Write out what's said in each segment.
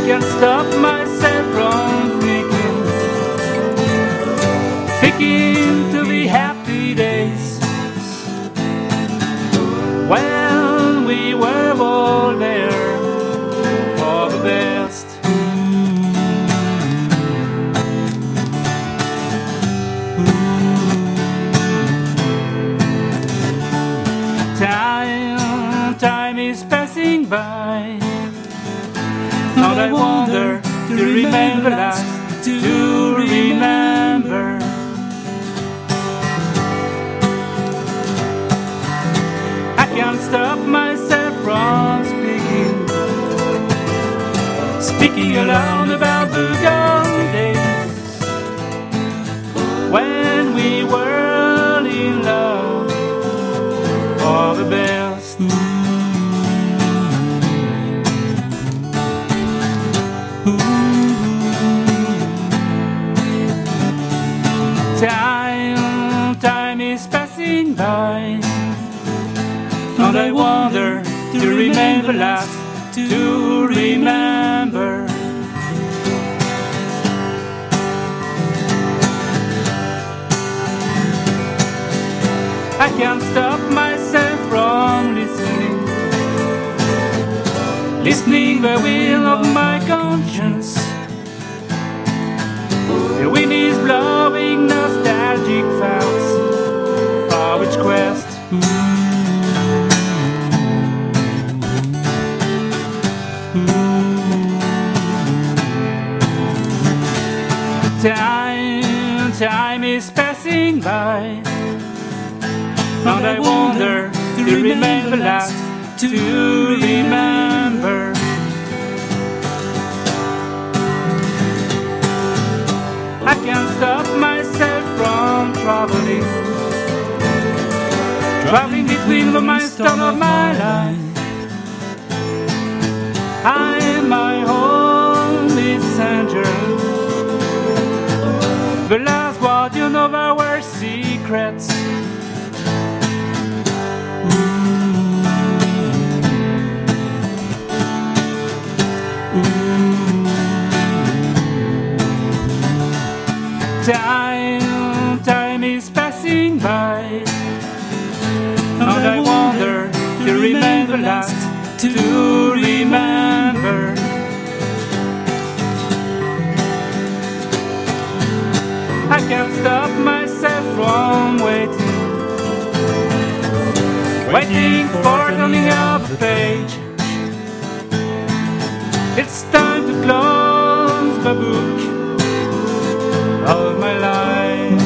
can't stop myself from thinking to the happy days when we were all there for the best. Time is passing by, and I wonder to remember last, to remember. I can't stop myself from speaking alone about the golden days when we were in love for the best. Time is passing by, and I wonder to remember last, to remember. I can't stop myself from listening the will of my conscience. The wind is blowing nostalgic thoughts for each quest. Time is passing by, and I wonder to remember last, to remember. I can't stop myself from traveling between the milestone of my life. I'm my only messenger, the last guardian of our secrets. Time is passing by, and I wonder to remember last, to remember. I can't stop myself from waiting for turning of the page. It's time to close the book of my life.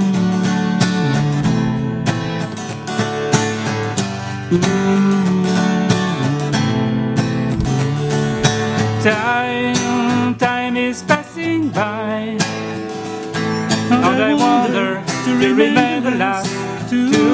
Time is passing by, and I wonder to remember last, to